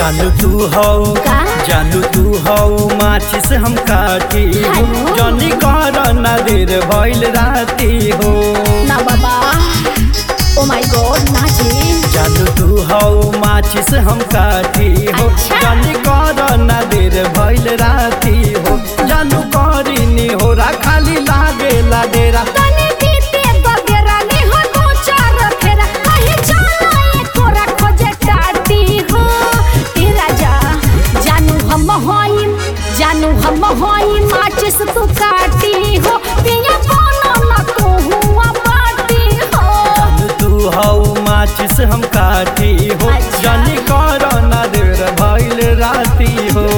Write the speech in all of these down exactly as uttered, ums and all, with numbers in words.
जानू तू हो जानू तू हो माचिस हम काटी हो जानी कर ना देर भइल राती हो ना बाबा ओ माय गॉड ना जी जानू तू हो माचिस हम काटी हो जानी कर ना देर भइल राती हो जानू करीनी हो रा खाली लागे ला डेरा जानू हम होई माचिस तू काटी हो पिया कोनो ना तू हुआ पाटी हो जानू तू हो माचिस हम काटी हो जानी कर ना देर भइल राती हो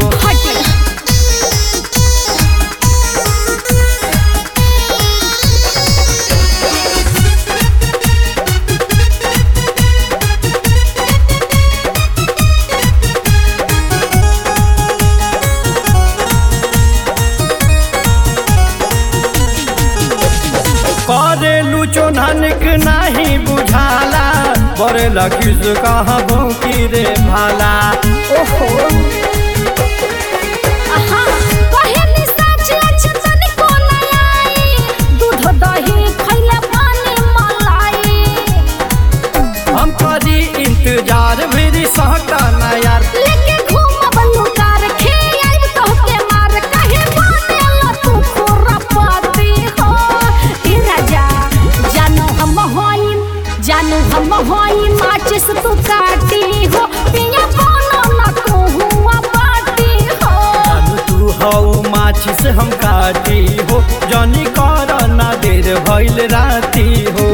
करेलू चोनक नहीं बुझाला बड़े लखीस कहाँ भूखी रे भाला ओहो आहा पहली सच अच्छ तनी को आई दूध दही खइला पानी मलाई हम करी इंतजार मेरी सहटा ना यार लेके घूम बल्लू कार खे आइब तो के मार कहे बनेला तू खोरा पाती हो ई राजा जानू हम होई जानू हम होई माचिस तू काटी हो पिया कोनो ना तू हुआ पाटी हो जानू तू हो माचिस हम काटी हो जानी कर ना देर भइल राती हो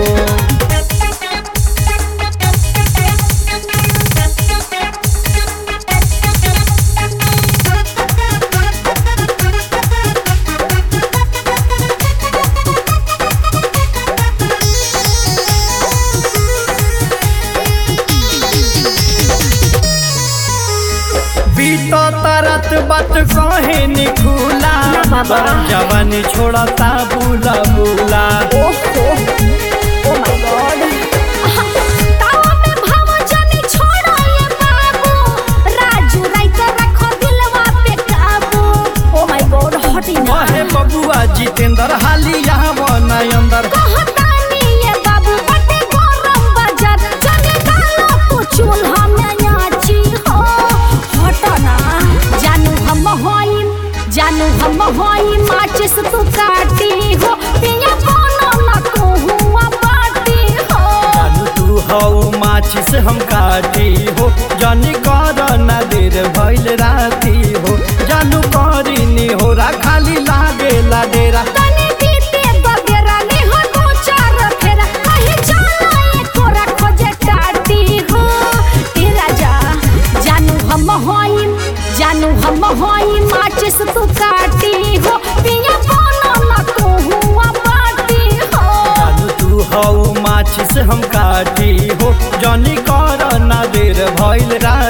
बीतो तरत बात कहे निखुला जवानी छोड़ता बुला बुला ओहो ओ माय गॉड तावा में भाव जानी छोड़ो ये बाबू राजू राइत रखो दिलवा पे काबू ओ माय गॉड हटी ना हे बबुआ जितेंद्र हाली यहाँ बना अंदर कहतानी ये बाबू बटे गरम बाजार जाने डालो तू चूल्हा में याची हो हट ना जानू हम होई जानू हम होई माचिस तू काटी हो पिया कोनो ना तू हुआ पाटी हो जानू तू हो माचिस हम काटी हो जानी कर ना देर भइल राती हो जानू करीनी हो रा खाली लागे ला डेरा तने बीते बगेरा नी हो दो चार फेरा कहे चलो ये तोरा खोजे टाटी हो ई राजा जानू हम होई जानू हम होई माचिस तू काटी हो पिया कोनो ना तू हुआ पाटी हो जानू तू हो माचिस हम काटी हो जानी कर ना देर भइल राती